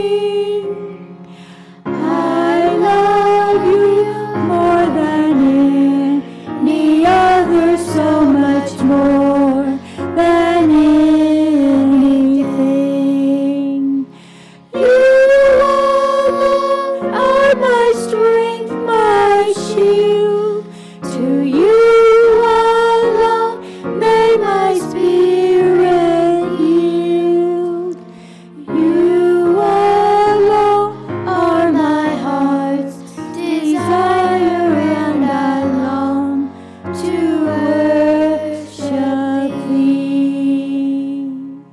I love you more than any other, so much more than anything. You alone are my strength, my shield. To you alone may my spirit yield. You alone are my heart's desire, and I long to worship thee.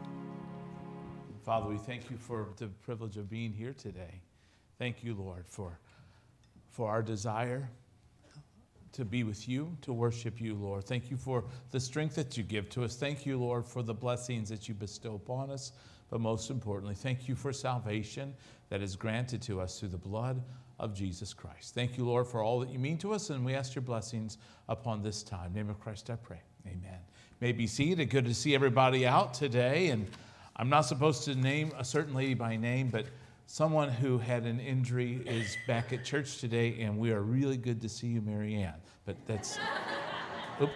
Father, we thank you for the privilege of being here today. Thank you, Lord, for our desire to be with you, to worship you, Lord. Thank you for the strength that you give to us. Thank you, Lord, for the blessings that you bestow upon us. But most importantly, thank you for salvation that is granted to us through the blood of Jesus Christ. Thank you, Lord, for all that you mean to us, and we ask your blessings upon this time. In the name of Christ I pray. Amen. May be seated. Good to see everybody out today. And I'm not supposed to name a certain lady by name, but someone who had an injury is back at church today, and we are really good to see you, Mary Ann. But that's, oops.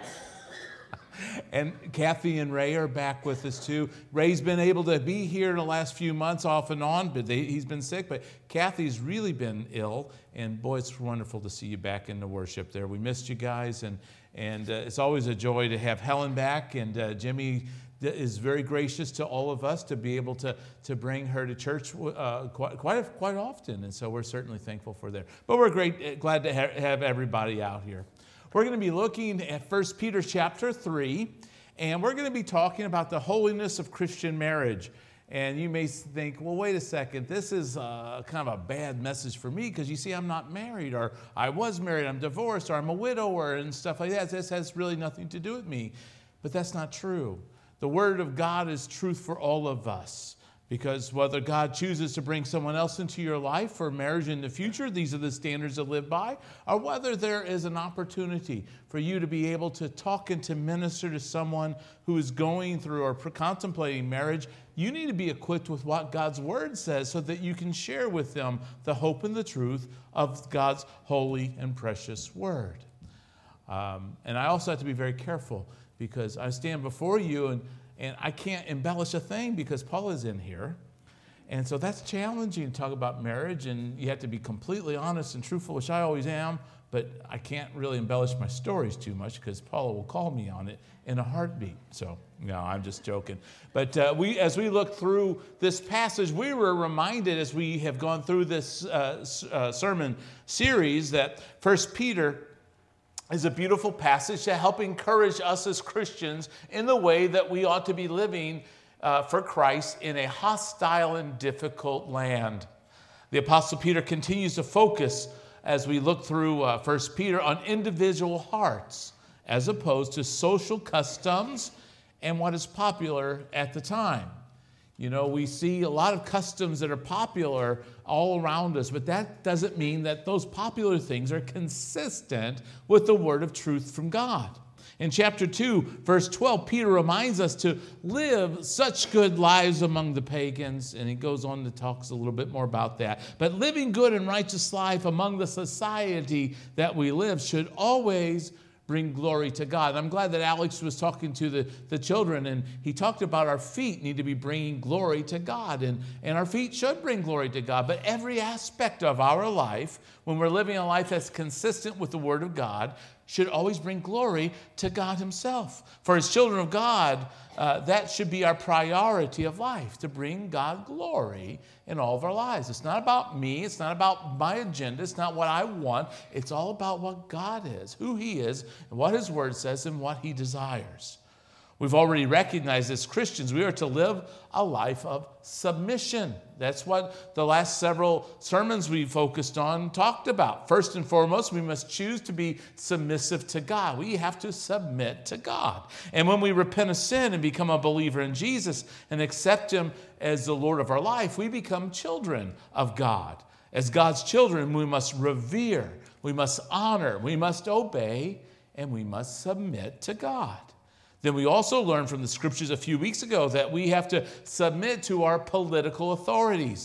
And Kathy and Ray are back with us too. Ray's been able to be here in the last few months off and on, but he's been sick. But Kathy's really been ill, and boy, it's wonderful to see you back in the worship there. We missed you guys, and it's always a joy to have Helen back, and Jimmy is very gracious to all of us to be able to bring her to church quite often, and so we're certainly thankful for that. But we're glad to have everybody out here. We're going to be looking at 1 Peter chapter 3, and we're going to be talking about the holiness of Christian marriage. And you may think, well, wait a second, this is kind of a bad message for me because you see, I'm not married, or I was married, I'm divorced, or I'm a widower, and stuff like that. This has really nothing to do with me. But that's not true. The Word of God is truth for all of us, because whether God chooses to bring someone else into your life for marriage in the future, these are the standards to live by, or whether there is an opportunity for you to be able to talk and to minister to someone who is going through or contemplating marriage, you need to be equipped with what God's Word says so that you can share with them the hope and the truth of God's holy and precious Word. And I also have to be very careful, because I stand before you and I can't embellish a thing because Paul is in here. And so that's challenging to talk about marriage, and you have to be completely honest and truthful, which I always am, but I can't really embellish my stories too much because Paula will call me on it in a heartbeat. So, no, I'm just joking. But as we look through this passage, we were reminded as we have gone through this sermon series that 1 Peter is a beautiful passage to help encourage us as Christians in the way that we ought to be living for Christ in a hostile and difficult land. The Apostle Peter continues to focus, as we look through 1 Peter, on individual hearts as opposed to social customs and what is popular at the time. You know, we see a lot of customs that are popular all around us, but that doesn't mean that those popular things are consistent with the word of truth from God. In chapter 2, verse 12, Peter reminds us to live such good lives among the pagans, and he goes on to talk a little bit more about that. But living good and righteous life among the society that we live should always bring glory to God. And I'm glad that Alex was talking to the children, and he talked about our feet need to be bringing glory to God, and our feet should bring glory to God. But every aspect of our life, when we're living a life that's consistent with the Word of God, should always bring glory to God himself. For as children of God, that should be our priority of life, to bring God glory in all of our lives. It's not about me. It's not about my agenda. It's not what I want. It's all about what God is, who he is, and what his word says, and what he desires. We've already recognized as Christians, we are to live a life of submission. That's what the last several sermons we focused on talked about. First and foremost, we must choose to be submissive to God. We have to submit to God. And when we repent of sin and become a believer in Jesus and accept him as the Lord of our life, we become children of God. As God's children, we must revere, we must honor, we must obey, and we must submit to God. Then we also learned from the scriptures a few weeks ago that we have to submit to our political authorities.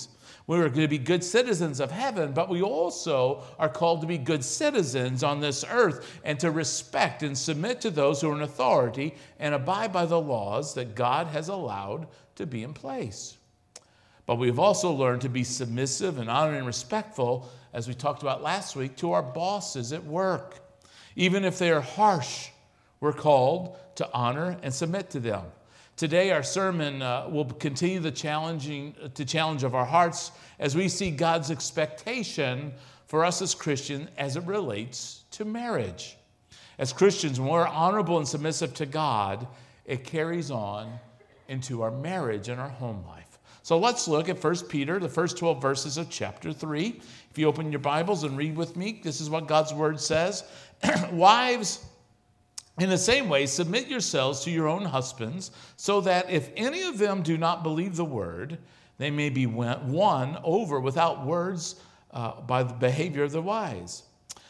We're going to be good citizens of heaven, but we also are called to be good citizens on this earth and to respect and submit to those who are in authority and abide by the laws that God has allowed to be in place. But we've also learned to be submissive and honoring and respectful, as we talked about last week, to our bosses at work. Even if they are harsh, we're called to honor and submit to them. Today, our sermon will continue the challenge of our hearts as we see God's expectation for us as Christians as it relates to marriage. As Christians, when we're honorable and submissive to God, it carries on into our marriage and our home life. So let's look at 1 Peter, the first 12 verses of chapter 3. If you open your Bibles and read with me, this is what God's word says. Wives, in the same way, submit yourselves to your own husbands, so that if any of them do not believe the word, they may be won over without words by the behavior of the wise.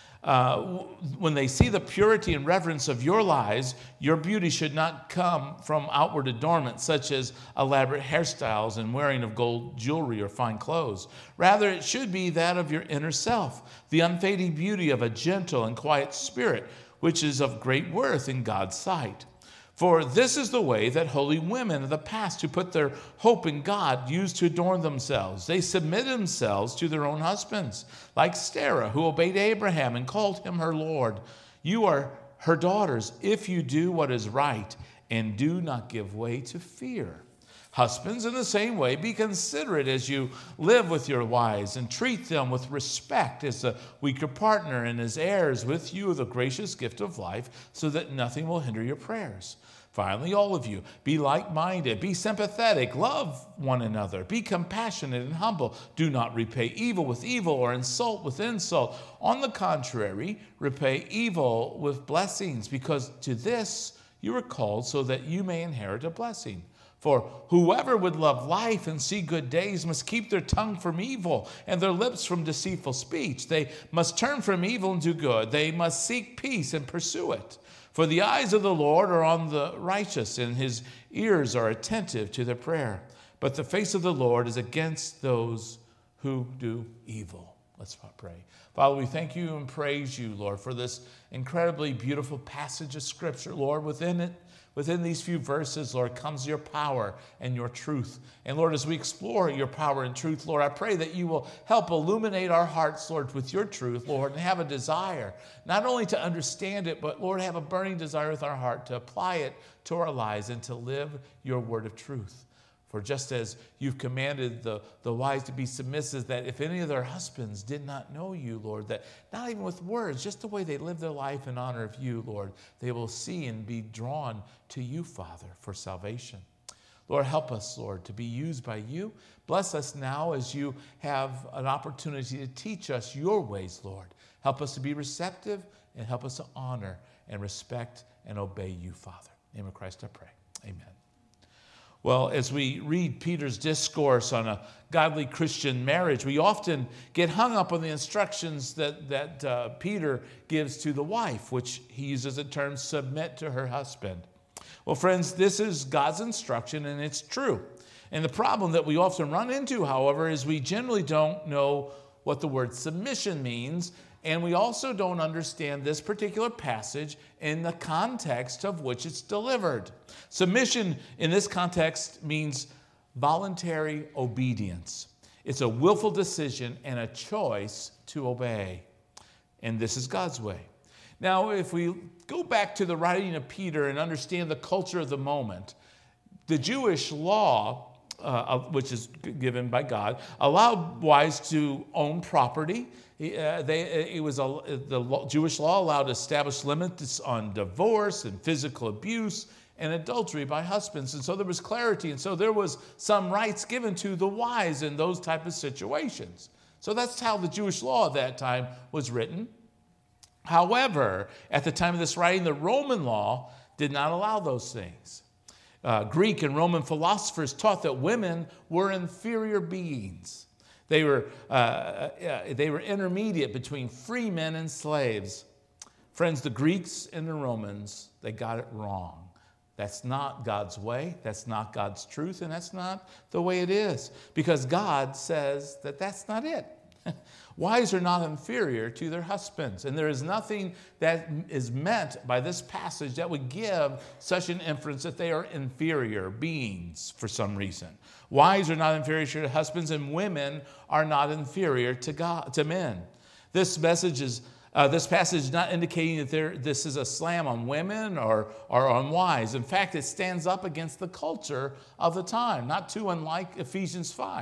When they see the purity and reverence of your lives, your beauty should not come from outward adornment, such as elaborate hairstyles and wearing of gold jewelry or fine clothes. Rather, it should be that of your inner self, the unfading beauty of a gentle and quiet spirit, which is of great worth in God's sight. For this is the way that holy women of the past who put their hope in God used to adorn themselves. They submitted themselves to their own husbands, like Sarah, who obeyed Abraham and called him her Lord. You are her daughters if you do what is right and do not give way to fear. Husbands, in the same way, be considerate as you live with your wives and treat them with respect as a weaker partner and as heirs with you of the gracious gift of life, so that nothing will hinder your prayers. Finally, all of you, be like-minded, be sympathetic, love one another, be compassionate and humble. Do not repay evil with evil or insult with insult. On the contrary, repay evil with blessings, because to this you were called, so that you may inherit a blessing. For whoever would love life and see good days must keep their tongue from evil and their lips from deceitful speech. They must turn from evil and do good. They must seek peace and pursue it. For the eyes of the Lord are on the righteous, and his ears are attentive to their prayer. But the face of the Lord is against those who do evil. Let's pray. Father, we thank you and praise you, Lord, for this incredibly beautiful passage of Scripture. Lord, within these few verses, Lord, comes your power and your truth. And Lord, as we explore your power and truth, Lord, I pray that you will help illuminate our hearts, Lord, with your truth, Lord, and have a desire, not only to understand it, but Lord, have a burning desire with our heart to apply it to our lives and to live your word of truth. For just as you've commanded the wives to be submissive, that if any of their husbands did not know you, Lord, that not even with words, just the way they live their life in honor of you, Lord, they will see and be drawn to you, Father, for salvation. Lord, help us, Lord, to be used by you. Bless us now as you have an opportunity to teach us your ways, Lord. Help us to be receptive and help us to honor and respect and obey you, Father. In the name of Christ I pray. Amen. Well, as we read Peter's discourse on a godly Christian marriage, we often get hung up on the instructions that Peter gives to the wife, which he uses the term submit to her husband. Well, friends, this is God's instruction, and it's true. And the problem that we often run into, however, is we generally don't know what the word submission means, and we also don't understand this particular passage in the context of which it's delivered. Submission in this context means voluntary obedience. It's a willful decision and a choice to obey. And this is God's way. Now, if we go back to the writing of Peter and understand the culture of the moment, the Jewish law, which is given by God, allowed wives to own property. The Jewish law allowed established limits on divorce and physical abuse and adultery by husbands. And so there was clarity. And so there was some rights given to the wives in those type of situations. So that's how the Jewish law at that time was written. However, at the time of this writing, the Roman law did not allow those things. Greek and Roman philosophers taught that women were inferior beings. They were intermediate between free men and slaves. Friends, the Greeks and the Romans, they got it wrong. That's not God's way, that's not God's truth, and that's not the way it is. Because God says that that's not it. Wives are not inferior to their husbands, and there is nothing that is meant by this passage that would give such an inference that they are inferior beings for some reason. Wives are not inferior to husbands, and women are not inferior to men. This passage is not indicating that this is a slam on women or on wives. In fact, it stands up against the culture of the time, not too unlike Ephesians 5.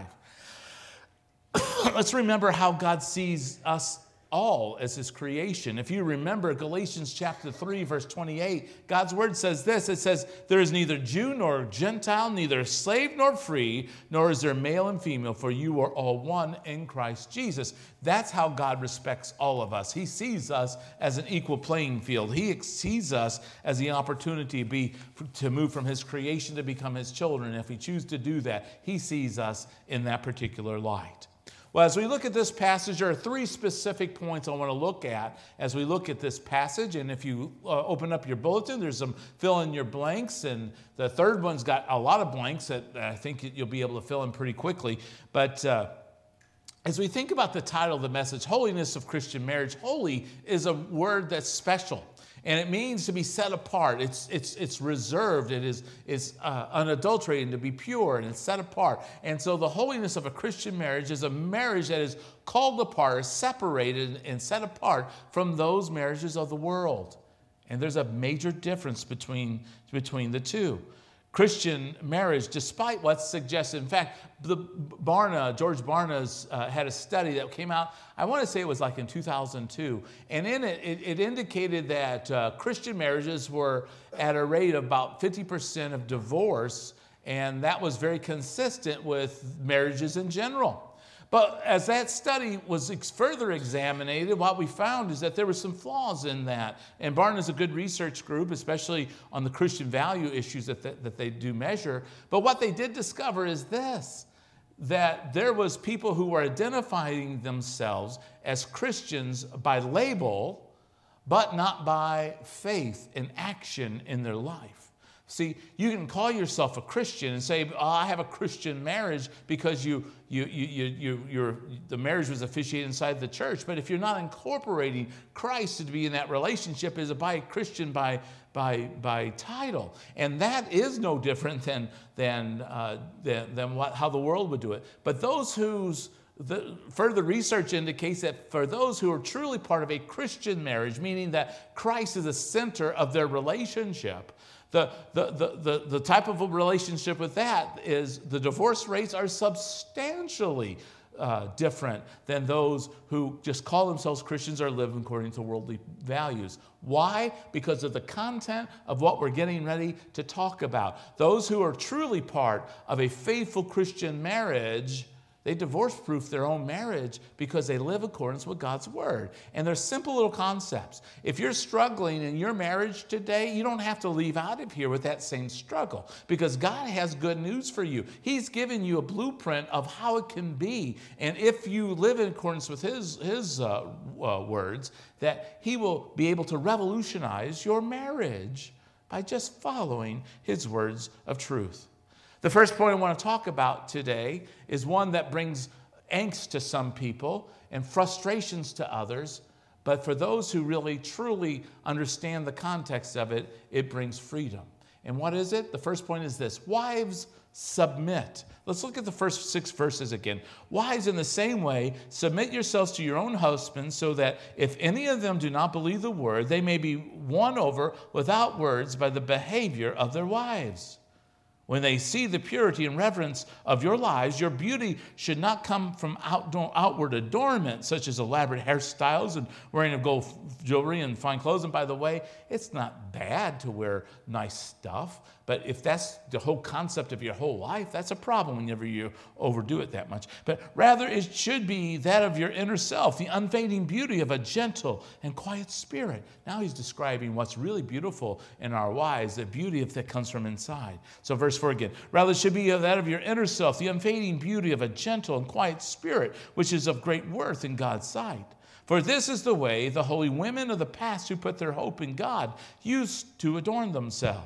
Let's remember how God sees us all as his creation. If you remember Galatians chapter 3, verse 28, God's word says this. It says, there is neither Jew nor Gentile, neither slave nor free, nor is there male and female, for you are all one in Christ Jesus. That's how God respects all of us. He sees us as an equal playing field. He sees us as the opportunity to move from his creation to become his children. If we choose to do that, he sees us in that particular light. Well, as we look at this passage, there are three specific points I want to look at as we look at this passage. And if you open up your bulletin, there's some fill in your blanks. And the third one's got a lot of blanks that I think you'll be able to fill in pretty quickly. But as we think about the title of the message, Holiness of Christian Marriage, holy is a word that's special. And it means to be set apart. It's reserved. It is unadulterated, to be pure, and it's set apart. And so the holiness of a Christian marriage is a marriage that is called apart, separated, and set apart from those marriages of the world. And there's a major difference between the two. Christian marriage, despite what's suggested. In fact, George Barna's had a study that came out, I want to say it was like in 2002. And in it indicated that Christian marriages were at a rate of about 50% of divorce. And that was very consistent with marriages in general. But as that study was further examined, what we found is that there were some flaws in that. And Barna is a good research group, especially on the Christian value issues that they do measure. But what they did discover is this, that there was people who were identifying themselves as Christians by label, but not by faith and action in their life. See, you can call yourself a Christian and say, I have a Christian marriage because the marriage was officiated inside the church. But if you're not incorporating Christ to be in that relationship, is a Christian by title. And that is no different than how the world would do it. But further research indicates that for those who are truly part of a Christian marriage, meaning that Christ is the center of their relationship, the type of a relationship with that is the divorce rates are substantially different than those who just call themselves Christians or live according to worldly values. Why? Because of the content of what we're getting ready to talk about. Those who are truly part of a faithful Christian marriage, they divorce-proof their own marriage because they live accordance with God's word. And they're simple little concepts. If you're struggling in your marriage today, you don't have to leave out of here with that same struggle because God has good news for you. He's given you a blueprint of how it can be. And if you live in accordance with his words, that he will be able to revolutionize your marriage by just following his words of truth. The first point I want to talk about today is one that brings angst to some people and frustrations to others. But for those who really, truly understand the context of it, it brings freedom. And what is it? The first point is this: wives, submit. Let's look at the first 6 verses again. Wives, in the same way, submit yourselves to your own husbands, so that if any of them do not believe the word, they may be won over without words by the behavior of their wives. When they see the purity and reverence of your lives, your beauty should not come from outward adornment, such as elaborate hairstyles and wearing of gold jewelry and fine clothes. And by the way, it's not bad to wear nice stuff, but if that's the whole concept of your whole life, that's a problem whenever you overdo it that much. But rather, it should be that of your inner self, the unfading beauty of a gentle and quiet spirit. Now he's describing what's really beautiful in our wives, the beauty that comes from inside. So verse 4 again. Rather, it should be that of your inner self, the unfading beauty of a gentle and quiet spirit, which is of great worth in God's sight. For this is the way the holy women of the past who put their hope in God used to adorn themselves.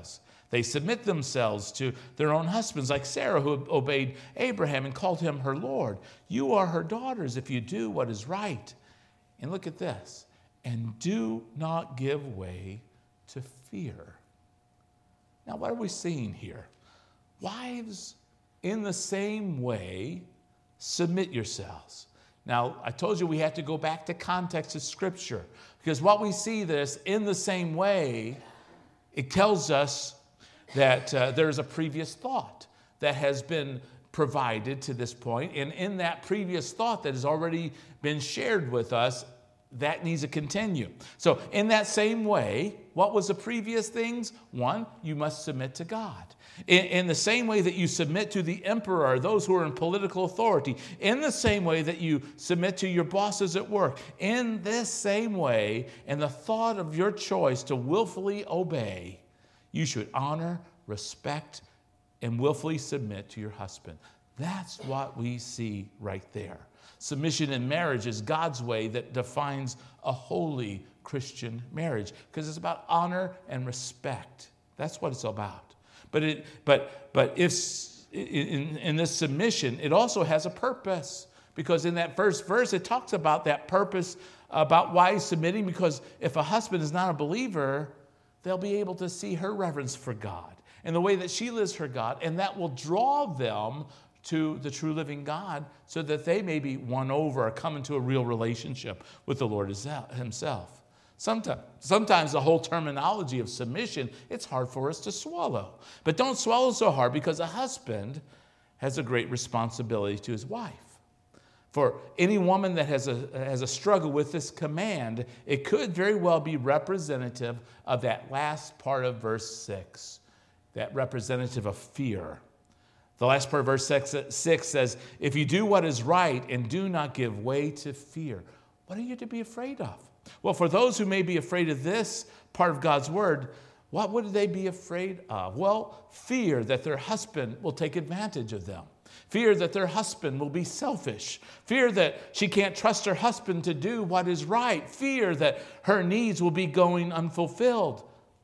They submit themselves to their own husbands, like Sarah, who obeyed Abraham and called him her Lord. You are her daughters if you do what is right. And look at this. And do not give way to fear. Now, what are we seeing here? Wives, in the same way, submit yourselves. Now, I told you we have to go back to context of Scripture, because what we see this in the same way, it tells us that there's a previous thought that has been provided to this point, and in that previous thought that has already been shared with us, that needs to continue. So in that same way, what was the previous things? One, you must submit to God. In the same way that you submit to the emperor, those who are in political authority, in the same way that you submit to your bosses at work, in this same way, in the thought of your choice to willfully obey, you should honor, respect, and willfully submit to your husband. That's what we see right there. Submission in marriage is God's way that defines a holy Christian marriage, because it's about honor and respect. That's what it's about. But if in this submission, it also has a purpose, because in that first verse it talks about that purpose, about why he's submitting, because if a husband is not a believer, they'll be able to see her reverence for God and the way that she lives for God, and that will draw them to the true living God so that they may be won over or come into a real relationship with the Lord himself. Sometimes the whole terminology of submission, it's hard for us to swallow. But don't swallow so hard, because a husband has a great responsibility to his wife. For any woman that has a struggle with this command, it could very well be representative of that last part of verse 6, that representative of fear. The last part of verse 6 says, if you do what is right and do not give way to fear, what are you to be afraid of? Well, for those who may be afraid of this part of God's word, what would they be afraid of? Well, fear that their husband will take advantage of them. Fear that their husband will be selfish. Fear that she can't trust her husband to do what is right. Fear that her needs will be going unfulfilled.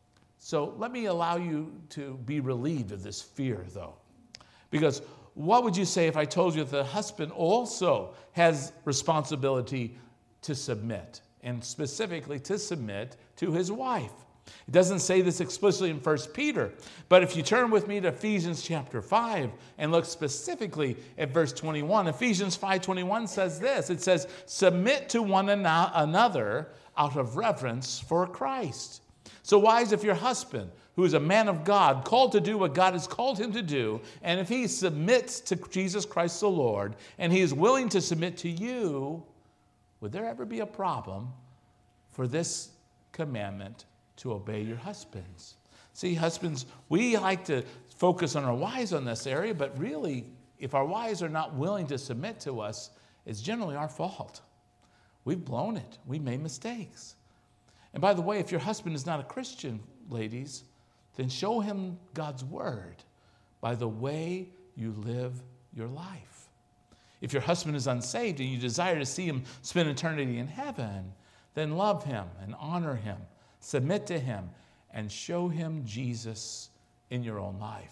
So let me allow you to be relieved of this fear, though. Because what would you say if I told you that the husband also has responsibility to submit, and specifically to submit to his wife? It doesn't say this explicitly in 1 Peter, but if you turn with me to Ephesians chapter 5 and look specifically at verse 21, Ephesians 5:21 says this. It says, submit to one another out of reverence for Christ. So wives, if your husband, who is a man of God, called to do what God has called him to do, and if he submits to Jesus Christ the Lord, and he is willing to submit to you, would there ever be a problem for this commandment to obey your husbands? See, husbands, we like to focus on our wives on this area, but really, if our wives are not willing to submit to us, it's generally our fault. We've blown it. We made mistakes. And by the way, if your husband is not a Christian, ladies, then show him God's word by the way you live your life. If your husband is unsaved and you desire to see him spend eternity in heaven, then love him and honor him, submit to him, and show him Jesus in your own life.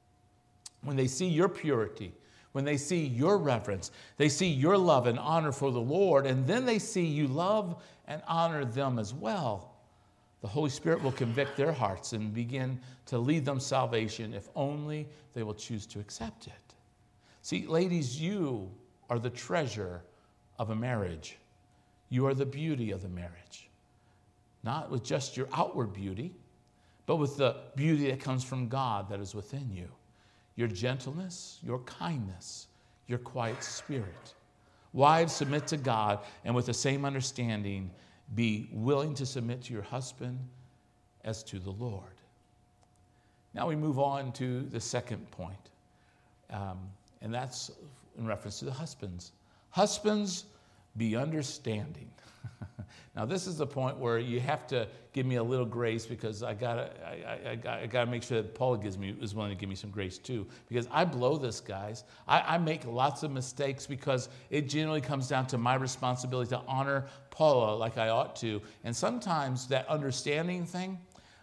When they see your purity, when they see your reverence, they see your love and honor for the Lord, and then they see you love and honor them as well, the Holy Spirit will convict their hearts and begin to lead them salvation if only they will choose to accept it. See, ladies, you are the treasure of a marriage. You are the beauty of the marriage. Not with just your outward beauty, but with the beauty that comes from God that is within you. Your gentleness, your kindness, your quiet spirit. Wives, submit to God, and with the same understanding, be willing to submit to your husband as to the Lord. Now we move on to the second point, and that's in reference to the husbands. Husbands, be understanding. Now this is the point where you have to give me a little grace, because I gotta make sure that Paula is willing to give me some grace too, because I blow this, guys. I make lots of mistakes because it generally comes down to my responsibility to honor Paula like I ought to, and sometimes that understanding thing,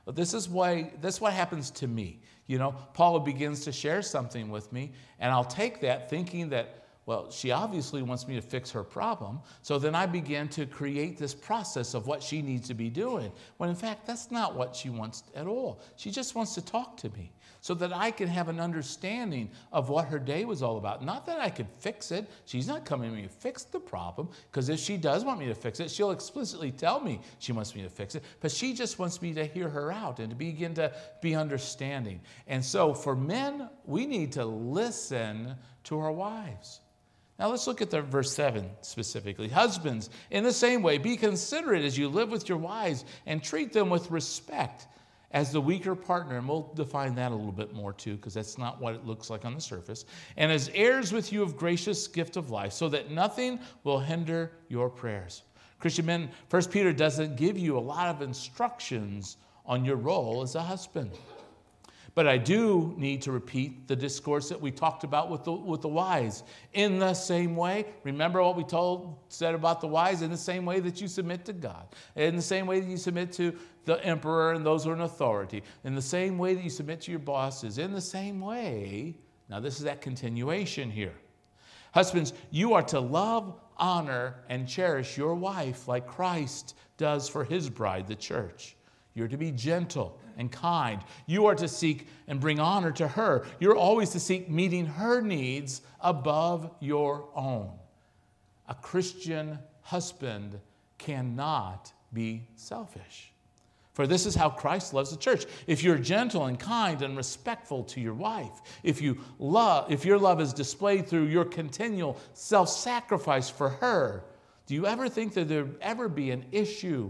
This is what happens to me. Paula begins to share something with me, and I'll take that thinking that, well, she obviously wants me to fix her problem. So then I begin to create this process of what she needs to be doing, when in fact, that's not what she wants at all. She just wants to talk to me so that I can have an understanding of what her day was all about. Not that I could fix it. She's not coming to me to fix the problem, because if she does want me to fix it, she'll explicitly tell me she wants me to fix it. But she just wants me to hear her out and to begin to be understanding. And so for men, we need to listen to our wives. Now let's look at the verse 7 specifically. Husbands, in the same way, be considerate as you live with your wives and treat them with respect as the weaker partner. And we'll define that a little bit more too, because that's not what it looks like on the surface. And as heirs with you of gracious gift of life, so that nothing will hinder your prayers. Christian men, 1 Peter doesn't give you a lot of instructions on your role as a husband. But I do need to repeat the discourse that we talked about with the wise. In the same way, remember what we said about the wise? In the same way that you submit to God. In the same way that you submit to the emperor and those who are in authority. In the same way that you submit to your bosses. In the same way, now this is that continuation here. Husbands, you are to love, honor, and cherish your wife like Christ does for his bride, the church. You're to be gentle and kind. You are to seek and bring honor to her. You're always to seek meeting her needs above your own. A Christian husband cannot be selfish. For this is how Christ loves the church. If you're gentle and kind and respectful to your wife, if your love is displayed through your continual self-sacrifice for her, do you ever think that there would ever be an issue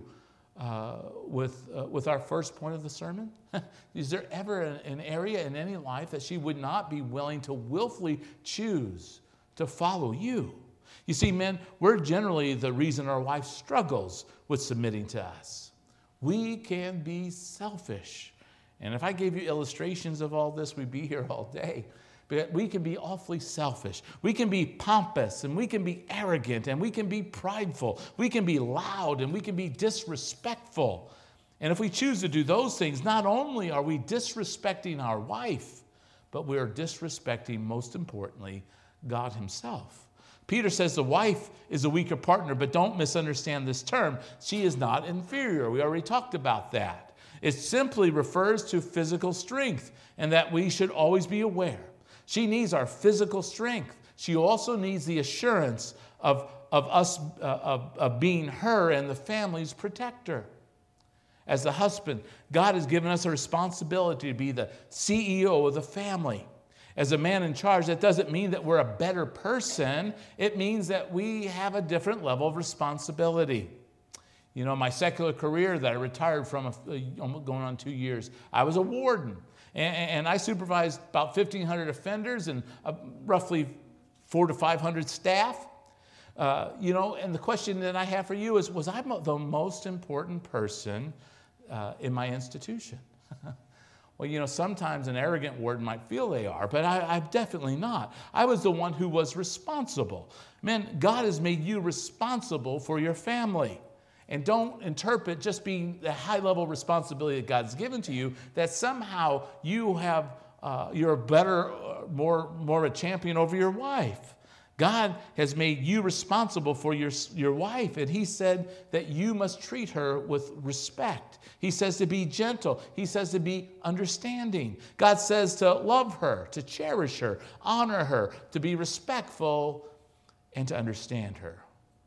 with our first point of the sermon? Is there ever an area in any life that she would not be willing to willfully choose to follow you? You see, men, we're generally the reason our wife struggles with submitting to us. We can be selfish. And if I gave you illustrations of all this, we'd be here all day. But we can be awfully selfish. We can be pompous, and we can be arrogant, and we can be prideful. We can be loud, and we can be disrespectful. And if we choose to do those things, not only are we disrespecting our wife, but we are disrespecting, most importantly, God himself. Peter says the wife is a weaker partner, but don't misunderstand this term. She is not inferior. We already talked about that. It simply refers to physical strength, and that we should always be aware. She needs our physical strength. She also needs the assurance of us being her and the family's protector. As the husband, God has given us a responsibility to be the CEO of the family. As a man in charge, that doesn't mean that we're a better person. It means that we have a different level of responsibility. My secular career that I retired from going on 2 years, I was a warden. And I supervised about 1,500 offenders and roughly 400 to 500 staff. And the question that I have for you is, was I the most important person in my institution? Well, sometimes an arrogant warden might feel they are, but I'm definitely not. I was the one who was responsible. Man, God has made you responsible for your family. And don't interpret just being the high-level responsibility that God's given to you that somehow you're a better, more a champion over your wife. God has made you responsible for your wife, and he said that you must treat her with respect. He says to be gentle. He says to be understanding. God says to love her, to cherish her, honor her, to be respectful, and to understand her.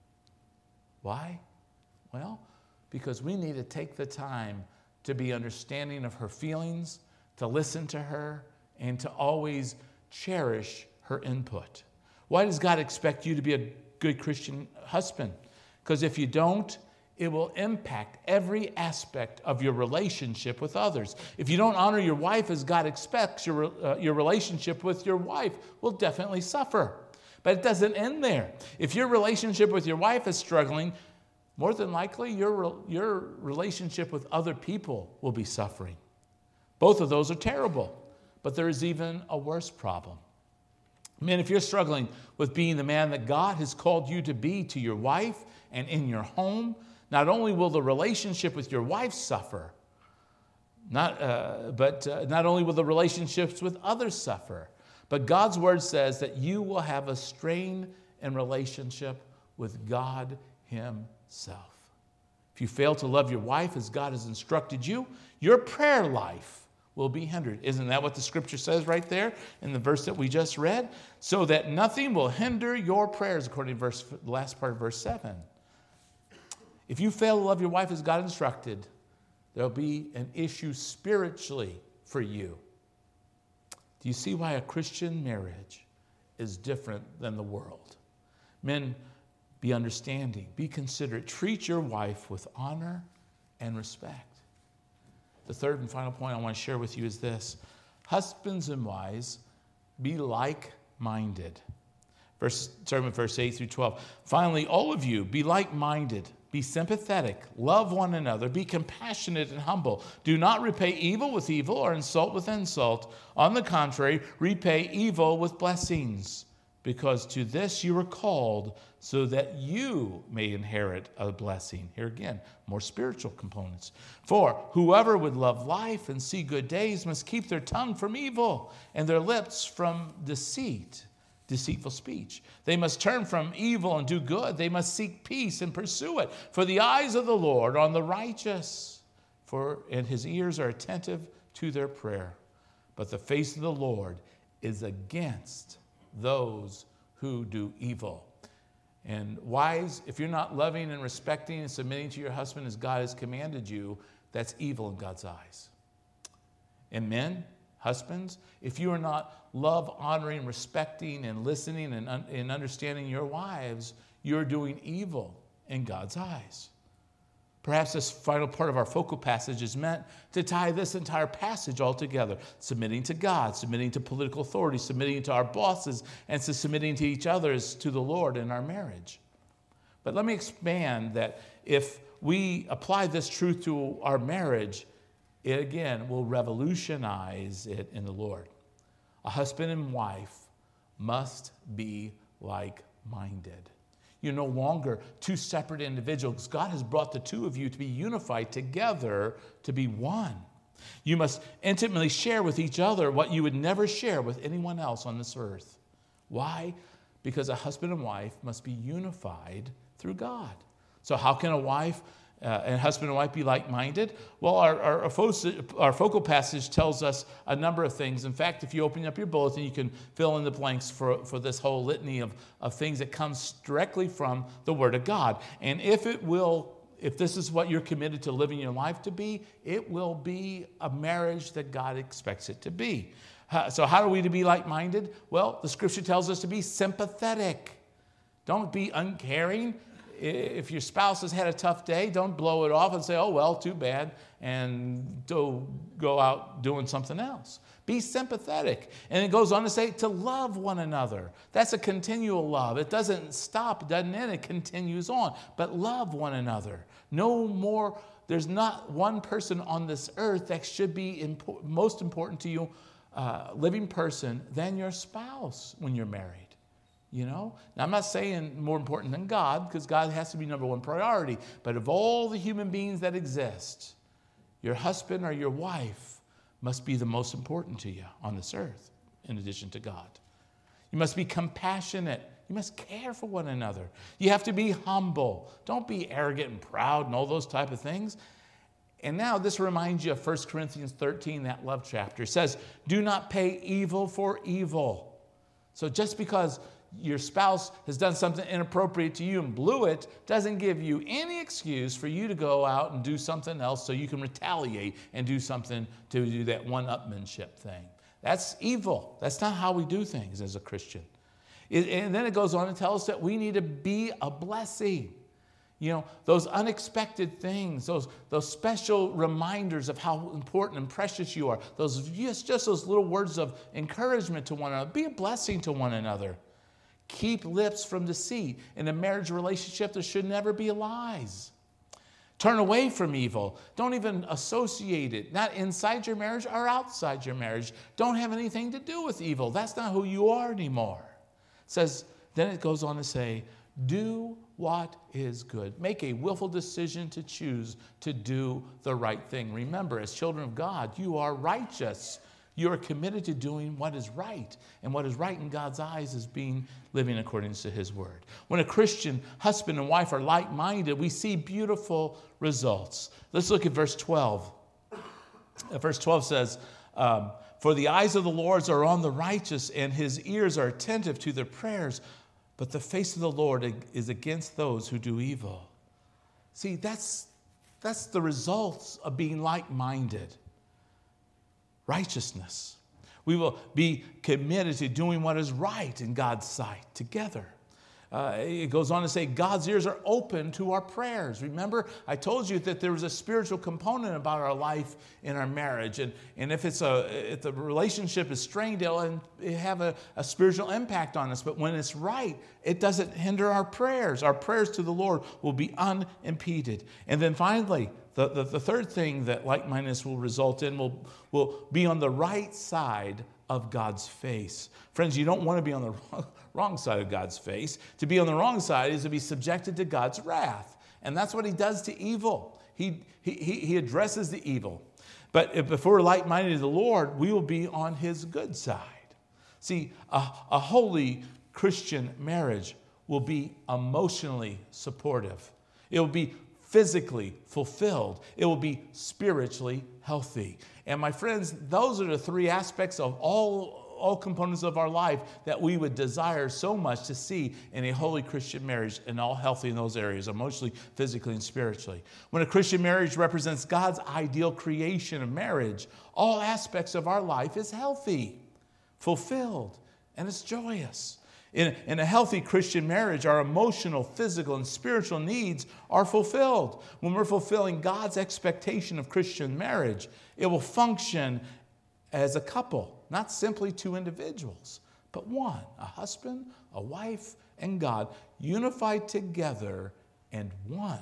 Why? Well, because we need to take the time to be understanding of her feelings, to listen to her, and to always cherish her input. Why does God expect you to be a good Christian husband? Because if you don't, it will impact every aspect of your relationship with others. If you don't honor your wife as God expects, your relationship with your wife will definitely suffer. But it doesn't end there. If your relationship with your wife is struggling, more than likely, your relationship with other people will be suffering. Both of those are terrible, but there is even a worse problem. Men, if you're struggling with being the man that God has called you to be to your wife and in your home, not only will the relationship with your wife suffer, Not only will the relationships with others suffer, but God's word says that you will have a strain in relationship with God himself. If you fail to love your wife as God has instructed you, your prayer life will be hindered. Isn't that what the scripture says right there in the verse that we just read? So that nothing will hinder your prayers, according to the last part of verse 7. If you fail to love your wife as God instructed, there'll be an issue spiritually for you. Do you see why a Christian marriage is different than the world? Men, be understanding, be considerate, treat your wife with honor and respect. The third and final point I want to share with you is this: husbands and wives, be like-minded. Starting with verse 8 through 12. Finally, all of you, be like-minded. Be sympathetic, love one another, be compassionate and humble. Do not repay evil with evil or insult with insult. On the contrary, repay evil with blessings, because to this you were called, so that you may inherit a blessing. Here again, more spiritual components. For whoever would love life and see good days must keep their tongue from evil and their lips from deceitful speech. They must turn from evil and do good. They must seek peace and pursue it. For the eyes of the Lord are on the righteous, and his ears are attentive to their prayer. But the face of the Lord is against those who do evil. And wives, if you're not loving and respecting and submitting to your husband as God has commanded you, that's evil in God's eyes. And men, husbands, if you are not love, honoring, respecting, and listening and understanding your wives, you're doing evil in God's eyes. Perhaps this final part of our focal passage is meant to tie this entire passage all together. Submitting to God, submitting to political authority, submitting to our bosses, and submitting to each other as to the Lord in our marriage. But let me expand that if we apply this truth to our marriage, it again will revolutionize it in the Lord. A husband and wife must be like-minded. You're no longer two separate individuals. God has brought the two of you to be unified together to be one. You must intimately share with each other what you would never share with anyone else on this earth. Why? Because a husband and wife must be unified through God. So how can a wife and husband and wife be like-minded? Well, our focal passage tells us a number of things. In fact, if you open up your bulletin, you can fill in the blanks for this whole litany of things that comes directly from the Word of God. And if this is what you're committed to living your life to be, it will be a marriage that God expects it to be. So how are we to be like-minded? Well, the Scripture tells us to be sympathetic. Don't be uncaring. If your spouse has had a tough day, don't blow it off and say, oh, well, too bad, and go out doing something else. Be sympathetic. And it goes on to say to love one another. That's a continual love. It doesn't stop, it doesn't end, it continues on. But love one another. No more, there's not one person on this earth that should be most important to you, living person, than your spouse when you're married. You know, now I'm not saying more important than God, because God has to be number one priority. But of all the human beings that exist, your husband or your wife must be the most important to you on this earth, in addition to God. You must be compassionate. You must care for one another. You have to be humble. Don't be arrogant and proud and all those type of things. And now this reminds you of 1 Corinthians 13, that love chapter. It says, do not pay evil for evil. So just because your spouse has done something inappropriate to you and blew it doesn't give you any excuse for you to go out and do something else so you can retaliate and do something to do that one-upmanship thing. That's evil. That's not how we do things as a Christian. And then it goes on to tell us that we need to be a blessing. You know, those unexpected things, those special reminders of how important and precious you are, just those little words of encouragement to one another. Be a blessing to one another. Keep lips from deceit. In a marriage relationship, there should never be lies. Turn away from evil. Don't even associate it, not inside your marriage or outside your marriage. Don't have anything to do with evil. That's not who you are anymore. Then it goes on to say, Do what is good. Make a willful decision to choose to do the right thing. Remember, as children of God, you are righteous. You are committed to doing what is right. And what is right in God's eyes is living according to his word. When a Christian husband and wife are like-minded, we see beautiful results. Let's look at verse 12. Verse 12 says, for the eyes of the Lord are on the righteous, and his ears are attentive to their prayers. But the face of the Lord is against those who do evil. See, that's the results of being like-minded. Righteousness. We will be committed to doing what is right in God's sight together. It goes on to say God's ears are open to our prayers. Remember, I told you that there was a spiritual component about our life in our marriage. And if the relationship is strained, it'll have a spiritual impact on us. But when it's right, it doesn't hinder our prayers. Our prayers to the Lord will be unimpeded. And then finally, the third thing that like-mindedness will result in will be on the right side of God's face. Friends, you don't want to be on the wrong side of God's face. To be on the wrong side is to be subjected to God's wrath. And that's what he does to evil. He addresses the evil. But if we're like-minded to the Lord, we will be on his good side. See, a holy Christian marriage will be emotionally supportive. It will be physically fulfilled. It will be spiritually healthy. And my friends, those are the three aspects of all components of our life that we would desire so much to see in a holy Christian marriage, and all healthy in those areas, emotionally, physically, and spiritually. When a Christian marriage represents God's ideal creation of marriage, all aspects of our life is healthy, fulfilled, and it's joyous. In a healthy Christian marriage, our emotional, physical, and spiritual needs are fulfilled. When we're fulfilling God's expectation of Christian marriage, it will function as a couple, not simply two individuals, but one, a husband, a wife, and God, unified together and one.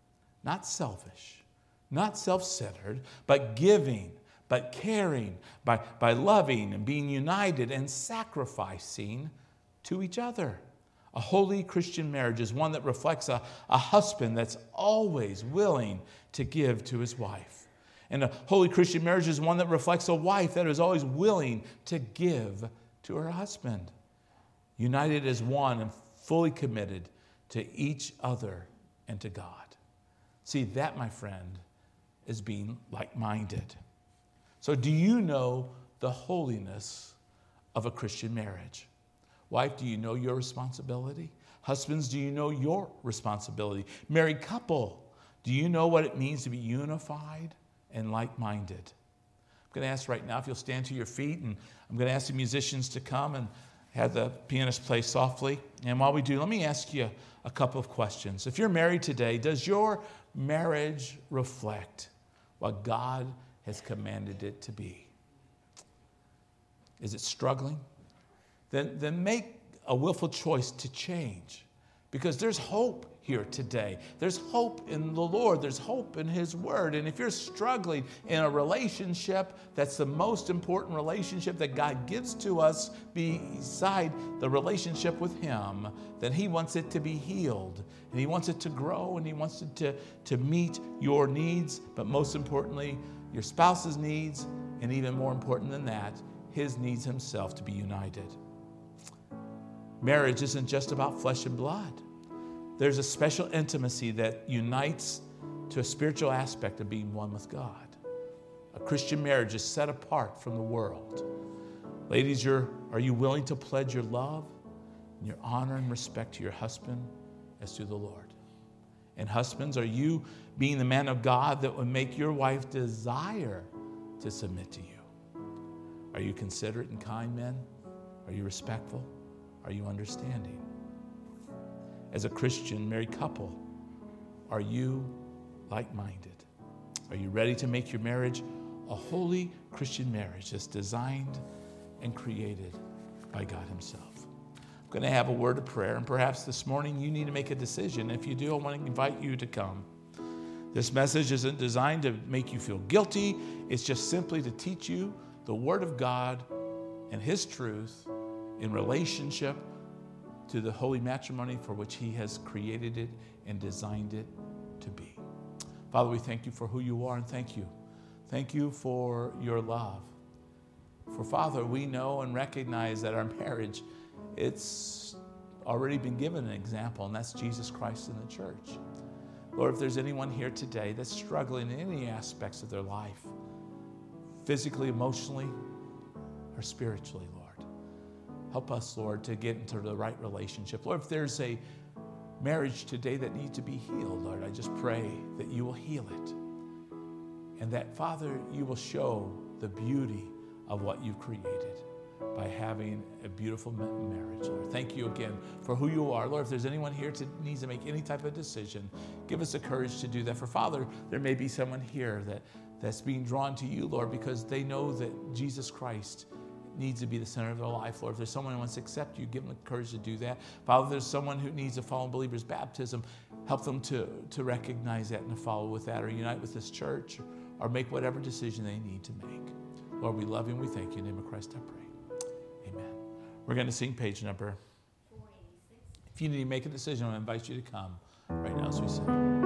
Not selfish, not self-centered, but giving, but caring, by loving and being united and sacrificing to each other. A holy Christian marriage is one that reflects a husband that's always willing to give to his wife. And a holy Christian marriage is one that reflects a wife that is always willing to give to her husband. United as one and fully committed to each other and to God. See, that, my friend, is being like-minded. So do you know the holiness of a Christian marriage? Wife, do you know your responsibility? Husbands, do you know your responsibility? Married couple, do you know what it means to be unified and like-minded? I'm going to ask right now if you'll stand to your feet, and I'm going to ask the musicians to come and have the pianist play softly. And while we do, let me ask you a couple of questions. If you're married today, does your marriage reflect what God has commanded it to be? Is it struggling? Then make a willful choice to change, because there's hope here today. There's hope in the Lord. There's hope in his word. And if you're struggling in a relationship that's the most important relationship that God gives to us beside the relationship with him, then he wants it to be healed, and he wants it to grow, and he wants it to meet your needs, but most importantly, your spouse's needs, and even more important than that, his needs himself to be united. Marriage isn't just about flesh and blood. There's a special intimacy that unites to a spiritual aspect of being one with God. A Christian marriage is set apart from the world. Ladies, are you willing to pledge your love and your honor and respect to your husband as to the Lord? And husbands, are you being the man of God that would make your wife desire to submit to you? Are you considerate and kind men? Are you respectful? Are you understanding? As a Christian married couple, are you like-minded? Are you ready to make your marriage a holy Christian marriage that's designed and created by God himself? I'm going to have a word of prayer, and perhaps this morning you need to make a decision. If you do, I want to invite you to come. This message isn't designed to make you feel guilty. It's just simply to teach you the Word of God and his truth in relationship to the holy matrimony for which he has created it and designed it to be. Father, we thank you for who you are, and thank you. Thank you for your love. For Father, we know and recognize that our marriage, it's already been given an example, and that's Jesus Christ in the church. Lord, if there's anyone here today that's struggling in any aspects of their life, physically, emotionally, or spiritually, Lord, help us, Lord, to get into the right relationship. Lord, if there's a marriage today that needs to be healed, Lord, I just pray that you will heal it. And that, Father, you will show the beauty of what you've created by having a beautiful marriage, Lord. Thank you again for who you are. Lord, if there's anyone here that needs to make any type of decision, give us the courage to do that. For Father, there may be someone here that's being drawn to you, Lord, because they know that Jesus Christ needs to be the center of their life, Lord. If there's someone who wants to accept you, give them the courage to do that. Father, if there's someone who needs a fallen believer's baptism, help them to recognize that and to follow with that, or unite with this church, or make whatever decision they need to make. Lord, we love you and we thank you. In the name of Christ I pray. Amen. We're going to sing page number 486. If you need to make a decision, I invite you to come right now as we sing.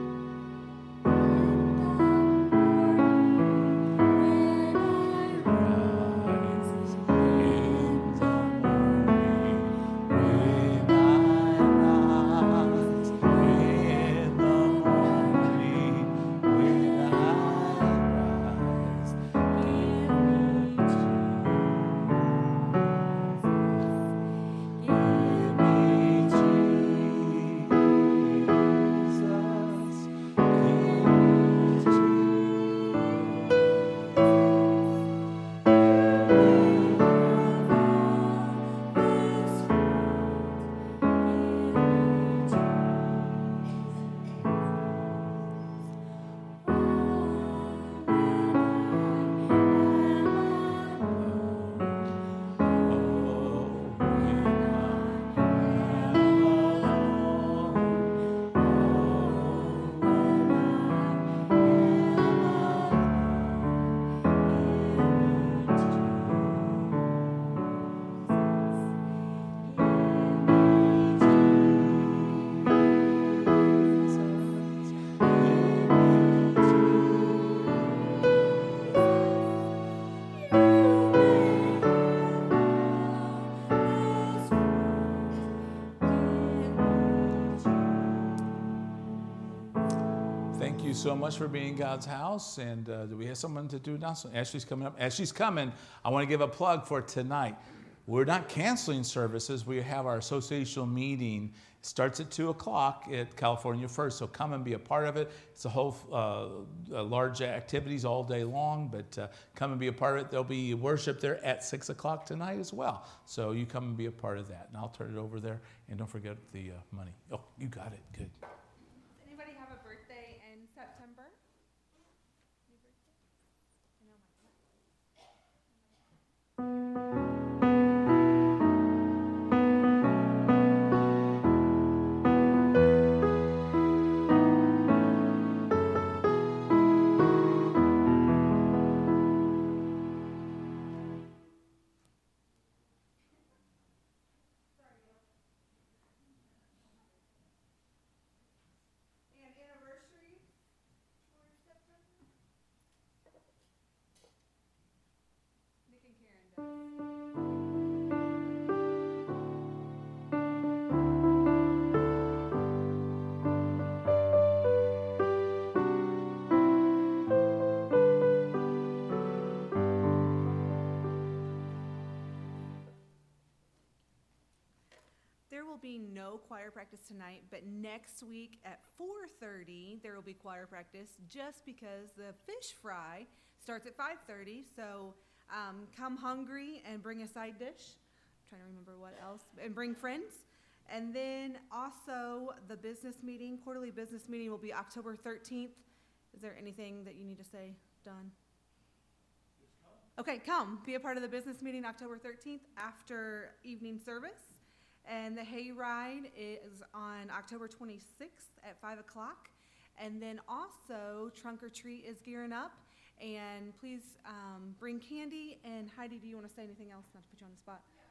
So much for being in God's house. And do we have someone to do announcement? Ashley's coming up. As she's coming, I want to give a plug for tonight. We're not canceling services. We have our associational meeting. It starts at 2 o'clock at California First. So come and be a part of it. It's a whole large activities all day long, but come and be a part of it. There'll be worship there at 6 o'clock tonight as well. So you come and be a part of that. And I'll turn it over there. And don't forget the money. Oh, you got it. Good. September? Be no choir practice tonight, but next week at 4:30 there will be choir practice, just because the fish fry starts at 5:30. So come hungry and bring a side dish. I'm trying to remember what else, and bring friends. And then also the business meeting, quarterly business meeting, will be October 13th. Is there anything that you need to say, Don? Okay, come be a part of the business meeting October 13th after evening service. And the hayride is on October 26th at 5 o'clock. And then also Trunk or Treat is gearing up. And please bring candy. And Heidi, do you want to say anything else? Not to put you on the spot.